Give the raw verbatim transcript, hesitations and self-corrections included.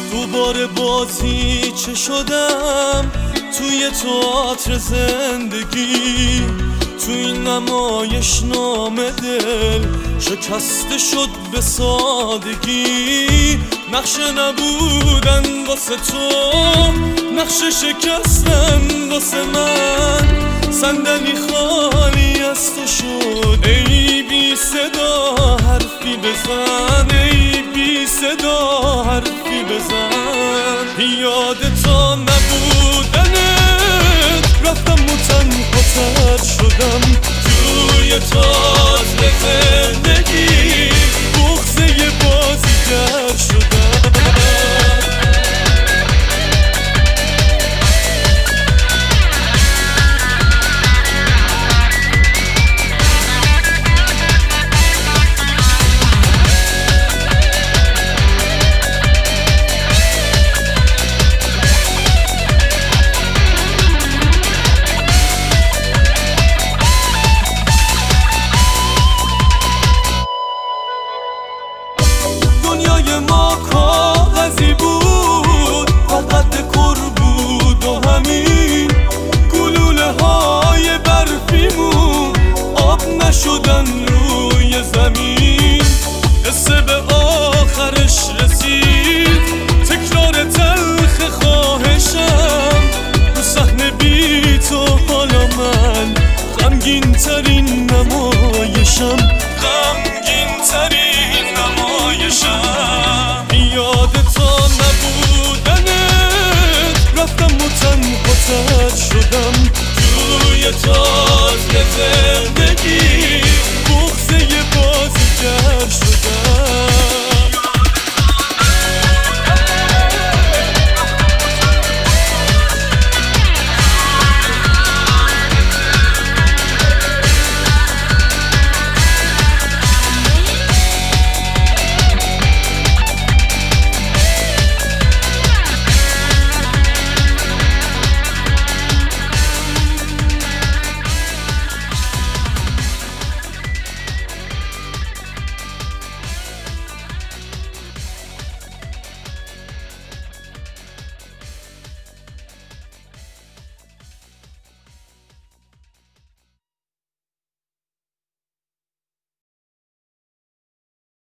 دوباره بازی چه شدم توی تئاتر زندگی، تو این نمایش نام دل شکسته شد به سادگی. نقشه نبودن واسه تو، نقشه شکستن واسه من، صندلی خالی از تو شد. ای بی صدا حرفی بزن، ای بی صدا حرفی بزن. یاد تا نبودنت رفتم و تنها شدم توی تئاتر زندگی، بغضه بازیگر شدم. دنیای ما کاغذی بود، فقط دکور بود و همین. گلوله های برفیمون آب نشدن روی زمین. قصه به آخرش رسید، تکرار تلخ خواهشم. رو صحنه بی تو حالا من غمگین ترین نمایشم، غمگین ترین نمایشم. یاد تا نبودنت رفتم و تنها تر شدم توی تئاتر